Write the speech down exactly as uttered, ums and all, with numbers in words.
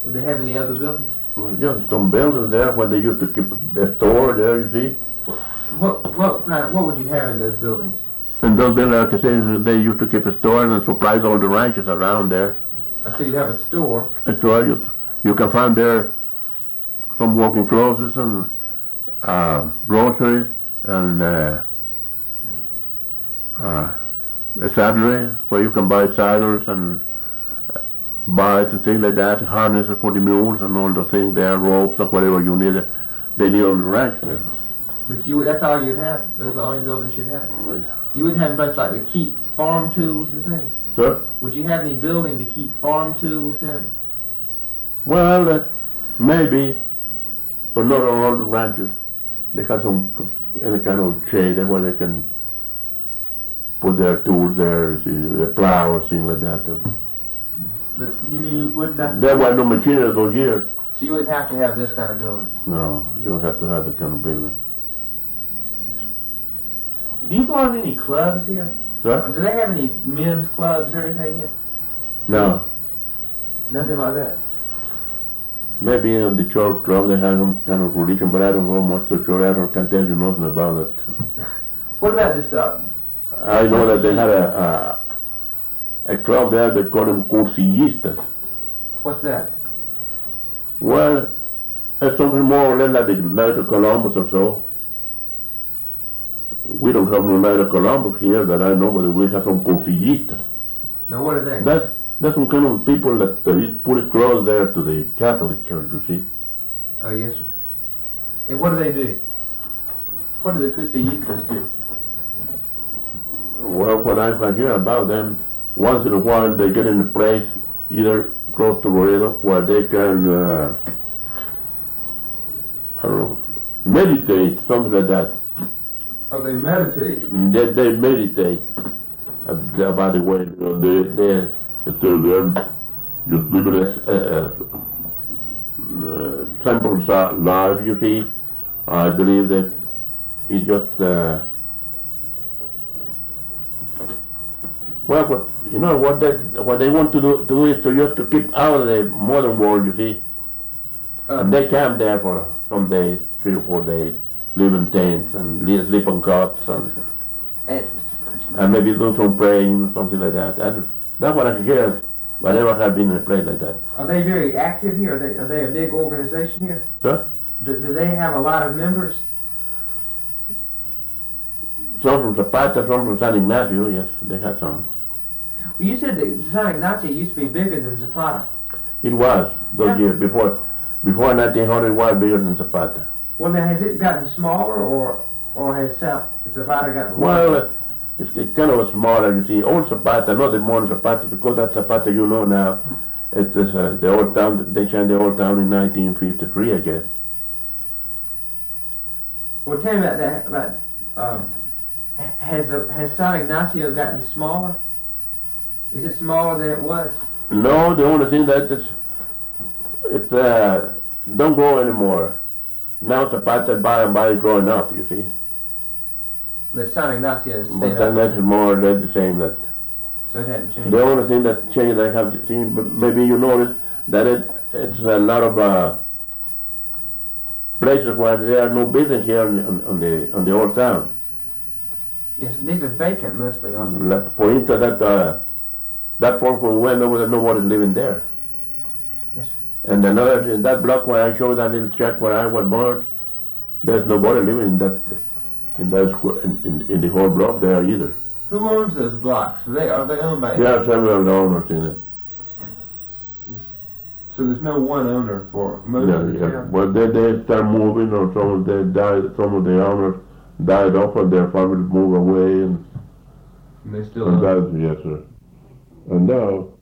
Do they have any other buildings? Well, just some buildings there where they used to keep a store there, you see. What what kind? What would you have in those buildings? In those buildings, like I say, they used to keep a store and supplies all the ranches around there. So you'd have a store. A store, you, you can find there some working clothes and uh, groceries and uh, uh, a saddlery where you can buy saddles and uh, bikes and things like that, harnesses for the mules and all those things there, ropes and whatever you need. They need on the ranch there. But you, that's all you'd have? Those are the only buildings you'd have? You wouldn't have a place like to keep farm tools and things? Sir? Would you have any building to keep farm tools in? Well, uh, maybe, but not on all the ranches. They have some, any kind of shade where they can put their tools there, see, a plow or things like that. But you mean you wouldn't necessarily... There were no machinery those years. So you wouldn't have to have this kind of buildings? No, you don't have to have that kind of building. Do you belong to any clubs here? Sir? Do they have any men's clubs or anything here? No. Nothing like that? Maybe in the church club they have some kind of religion, but I don't go much to church. I don't, can't tell you nothing about it. What about this, uh... I know that they had a, a, a club there, they call them cursillistas. What's that? Well, it's something more or less like the Knight of Columbus or so. We don't have no Knight of Columbus here that I know, but we have some cursillistas. Now what are they? That's, that's some kind of people that uh, put it close there to the Catholic Church, you see. Oh, yes, sir. And what do they do? What do the cursillistas do? Well, what I can hear about them, once in a while they get in a place, either close to Laredo, where they can, uh, I don't know, meditate, something like that. Oh, they meditate? They, they meditate about the way, you know, they, they, if they're there, just living a, a, a simple life, you see. I believe that it's just, uh, well, what, you know, what they, what they want to do, to do is to just to keep out of the modern world, you see. Uh, and they camp there for some days, three or four days, live in tents and sleep on cots and, and, and maybe do some praying, something like that. And that's what I can hear, but I never have been in a place like that. Are they very active here? Are they, are they a big organization here? Sir? Do, do they have a lot of members? Some from Zapata, some from San Ignacio, yes, they had some. Well, you said that San Ignacio used to be bigger than Zapata. It was, those yeah. years, before before nineteen hundred, it was bigger than Zapata. Well, now, has it gotten smaller, or or has South Zapata gotten well, uh, it's, it's kind of a smaller, you see. Old Zapata, not the modern Zapata, because that Zapata you know now, it's this, uh, the old town, they changed the old town in nineteen fifty-three, I guess. Well, tell me about that, about, um, has, uh, has San Ignacio gotten smaller? Is it smaller than it was? No, the only thing that it's, it uh, don't grow anymore. Now Zapata by and by is growing up, you see. But San Ignacio is staying But then that's more or less the same. That so it hadn't changed. The only thing that changed, I have seen, but maybe you notice that it it's a lot of uh, places where there are no business here on the on, on the on the old town. Yes, these are vacant mostly, aren't they? Like, for instance, that uh, that part where we went over, there nobody living there. Yes. And another in that block where I showed that little shack where I was born, there's nobody living in that in that square in, in, in the whole block there either. Who owns those blocks? Are they are they owned by? There are several owners in it. Yes. So there's no one owner for most Yeah, of the yeah. town? But then they start moving, or some of them died. Some of the owners died off, and their families moved away, and, And they still and own? that, yes, sir. And now